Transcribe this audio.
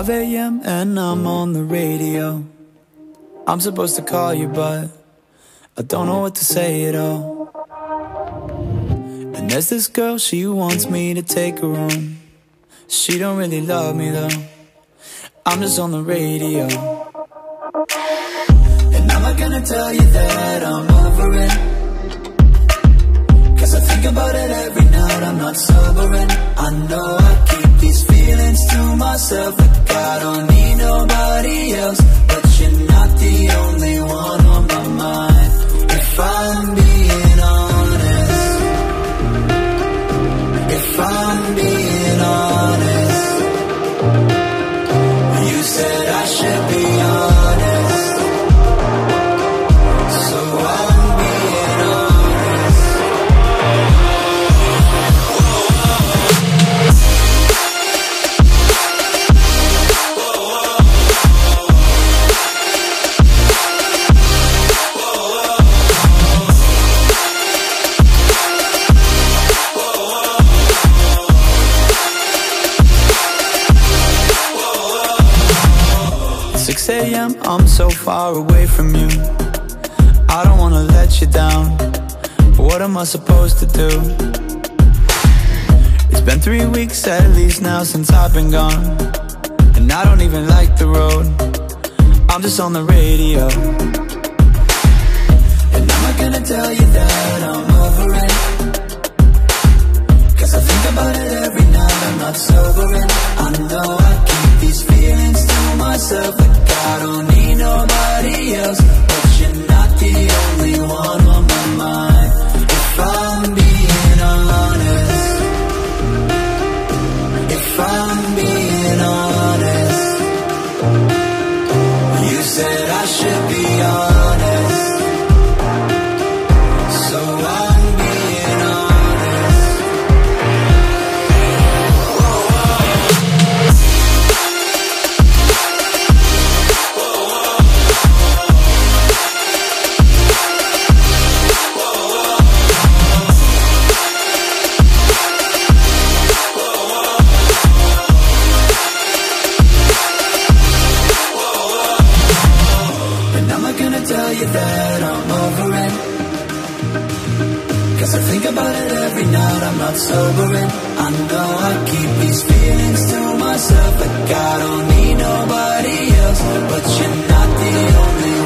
5 a.m. and I'm on the radio. I'm supposed to call you, but I don't know what to say at all. And there's this girl, she wants me to take her home. She don't really love me though. I'm just on the radio. And I'm not gonna tell you that I'm over it, 'cause I think about it every night, I'm not sobering. I know I keep these feelings to myself, like I don't need nobody else. But you're not the only one on my mind, if I'm being honest. If I'm being honest, you said I should be honest, so I'm being honest. 6 a.m. I'm so far away from you. I don't wanna let you down, but what am I supposed to do? It's been 3 weeks at least now since I've been gone, and I don't even like the road. I'm just on the radio. And I'm not gonna tell you that I'm over it, 'cause I think about it every night, I'm not sobering. I know I keep these feelings to myself, like I don't need nobody else. But you're not the only one on my mind, if I'm being honest. If I'm being honest, you said I should be honest, so I'm being honest. Tell you that I'm over it, 'cause I think about it every night, I'm not sobering. I know I keep these feelings to myself, like I don't need nobody else. But you're not the only